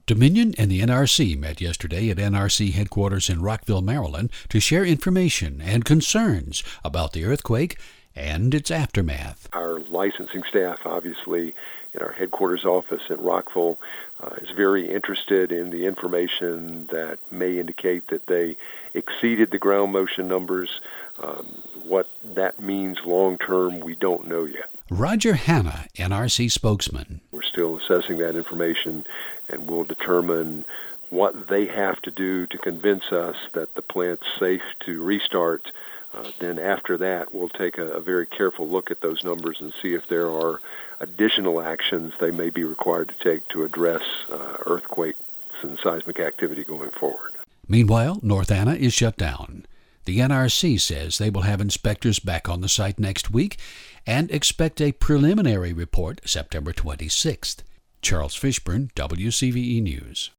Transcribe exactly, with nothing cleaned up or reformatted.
Dominion and the N R C met yesterday at N R C headquarters in Rockville, Maryland, to share information and concerns about the earthquake and its aftermath. Our licensing staff, obviously, in our headquarters office in Rockville, uh, is very interested in the information that may indicate that they exceeded the ground motion numbers. Um, what that means long-term, we don't know yet. Roger Hanna, N R C spokesman. We're still assessing that information, and we'll determine what they have to do to convince us that the plant's safe to restart. Uh, then after that, we'll take a, a very careful look at those numbers and see if there are additional actions they may be required to take to address uh, earthquakes and seismic activity going forward. Meanwhile, North Anna is shut down. The N R C says they will have inspectors back on the site next week and expect a preliminary report September twenty-sixth. Charles Fishburne, W C V E News.